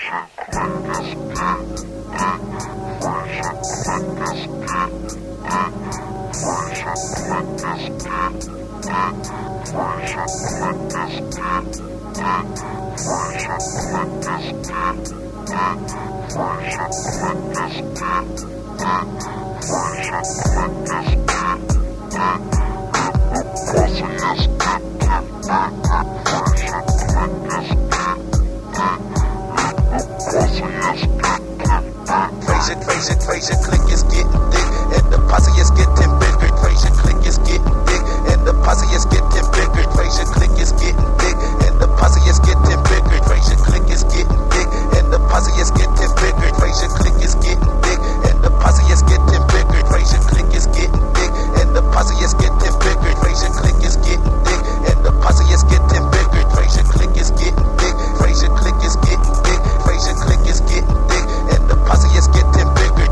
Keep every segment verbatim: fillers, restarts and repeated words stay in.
Crazy, crazy, click is getting thick, and the posse is getting bigger. Crazy, click is getting thick, and the posse is getting bigger. Crazy, click is getting thick, and the posse is getting bigger. Crazy, click is getting thick, and the posse is getting bigger. Crazy, click is getting thick, and the posse is getting bigger. Crazy, click is getting thick, and the posse is getting bigger. Crazy, click is getting thick, and the posse is getting bigger. Crazy, click is getting thick. Crazy, click is getting thick. Crazy, click is getting thick, and the posse is getting bigger.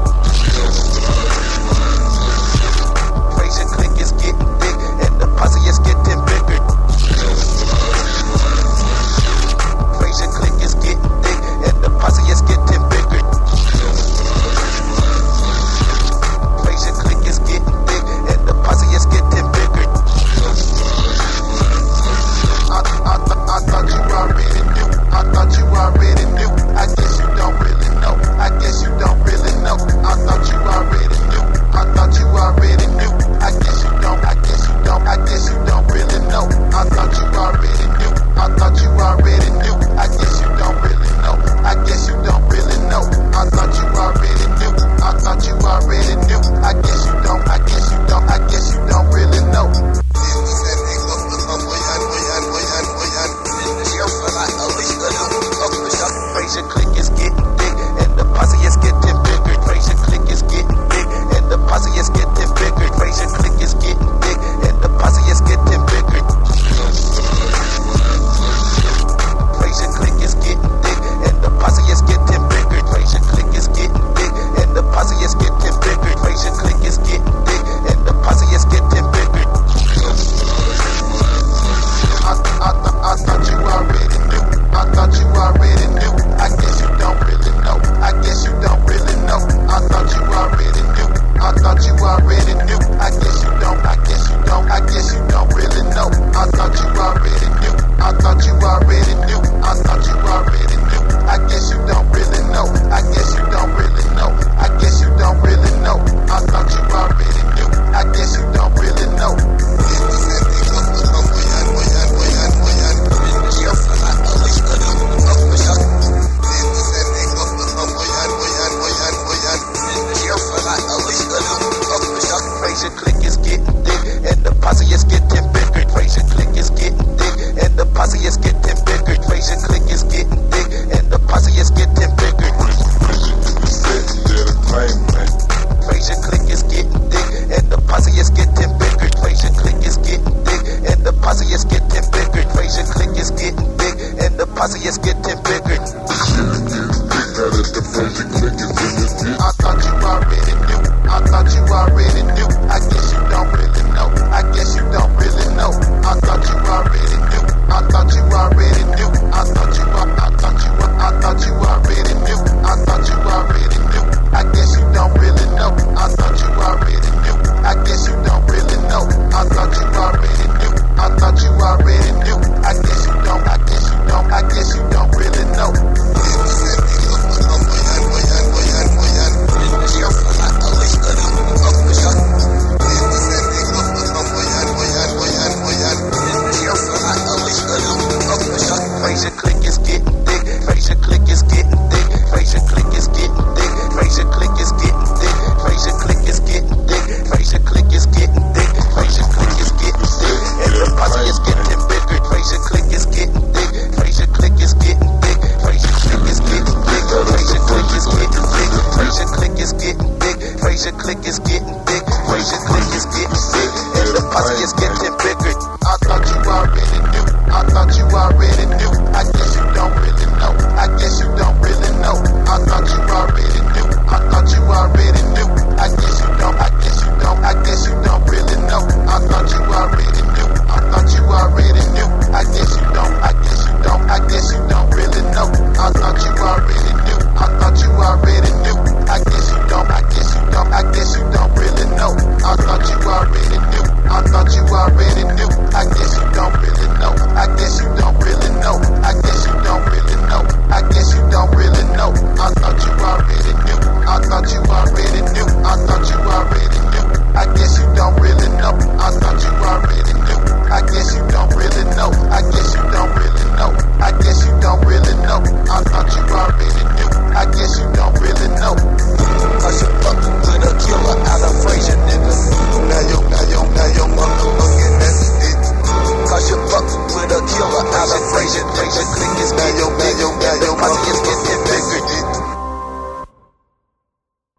Crazy click is getting thick, and the posse is getting bigger. Crazy click is getting thick, and the posse is getting bigger. Crazy click is getting thick, and the posse is getting bigger. I, I, I thought you already knew. I thought you already knew. I guess you don't really know. I guess you don't really know. I thought you already knew. I thought you already knew. I guess you don't. I guess you don't. I guess you don't really know. I thought you already knew. I thought you already knew. I guess you don't really know. I guess you don't really know. I thought you already knew. I thought you already knew. I guess you don't. I guess you don't. I guess you don't really know. Crazy click is getting thick, and the posse is getting bigger. Crazy click is getting thick, and the posse is getting bigger. Crazy click is getting thick, and the posse is getting bigger. Crazy click is getting thick, and the posse is getting bigger. Crazy click is getting thick, and the posse is getting bigger. Crazy click is getting thick, and the posse is getting bigger. I, I, I thought you already knew. I thought you already knew. I guess you don't really know. I guess you don't really know. I thought you already knew. I thought you already knew. I guess you don't. I guess you don't. I guess you don't really know. I thought you already knew. I thought you already knew. I thought you already knew. I guess you don't really know. I guess you don't really know. I guess you don't really know. I thought you already knew. I guess you don't really know. Crazy click is getting thick, and the posse is getting bigger. Crazy click is getting thick, and the posse is getting bigger. Crazy click is getting thick, and the posse is getting bigger. Crazy click is getting thick, and the posse is getting bigger. Crazy click is getting thick, and the posse is getting bigger. Crazy click is getting thick, and the posse is getting bigger. Crazy click is getting bigger.